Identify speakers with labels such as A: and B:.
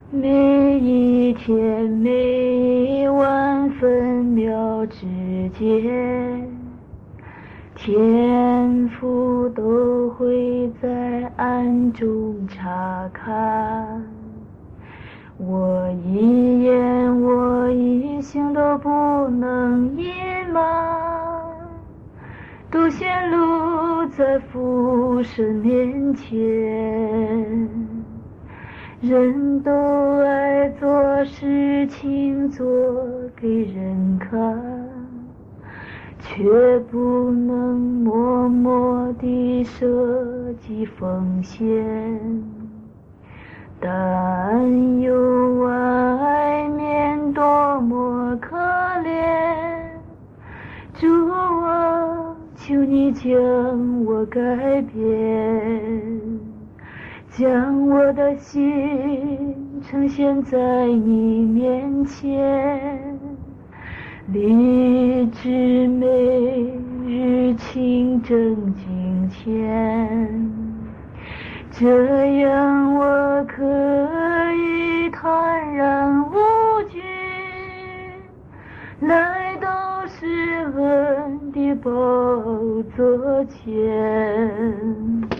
A: 每一天每一万分秒之间，天父都会在暗中查看。我一言我一行都不能隐瞒，都显露在父神面前。人都爱做事情做给人看，却不能默默地舍己奉献。但有外面多么可怜，主啊，求你将我改变，将我的心呈现在你面前，立志每日清正敬虔，这样我可以坦然无惧来到施恩的宝座前。